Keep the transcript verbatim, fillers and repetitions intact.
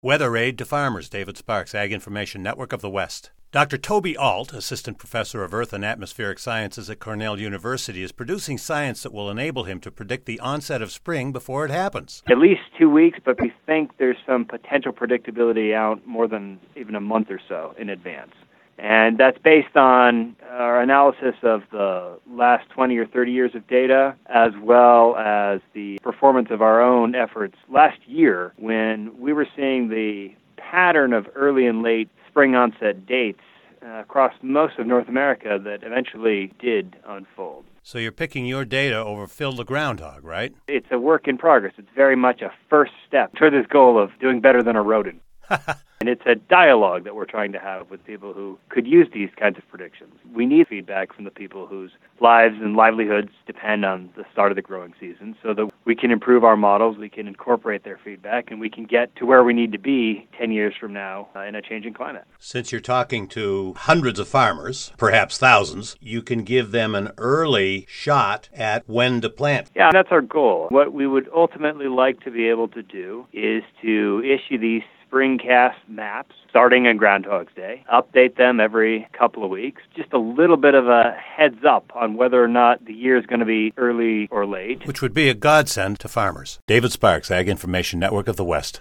Weather Aid to Farmers, David Sparks, Ag Information Network of the West. Doctor Toby Ault, Assistant Professor of Earth and Atmospheric Sciences at Cornell University, is producing science that will enable him to predict the onset of spring before it happens. At least two weeks, but we think there's some potential predictability out more than even a month or so in advance. And that's based on our analysis of the last twenty or thirty years of data, as well as the performance of our own efforts last year when we were seeing the pattern of early and late spring onset dates uh, across most of North America that eventually did unfold. So you're picking your data over Phil the Groundhog, right? It's a work in progress. It's very much a first step toward this goal of doing better than a rodent. And it's a dialogue that we're trying to have with people who could use these kinds of predictions. We need feedback from the people whose lives and livelihoods depend on the start of the growing season so that we can improve our models, we can incorporate their feedback, and we can get to where we need to be ten years from now uh, in a changing climate. Since you're talking to hundreds of farmers, perhaps thousands, you can give them an early shot at when to plant. Yeah, that's our goal. What we would ultimately like to be able to do is to issue these springcast maps starting on Groundhog's Day, update them every couple of weeks, just a little bit of a heads up on whether or not the year is going to be early or late. Which would be a godsend to farmers. David Sparks, Ag Information Network of the West.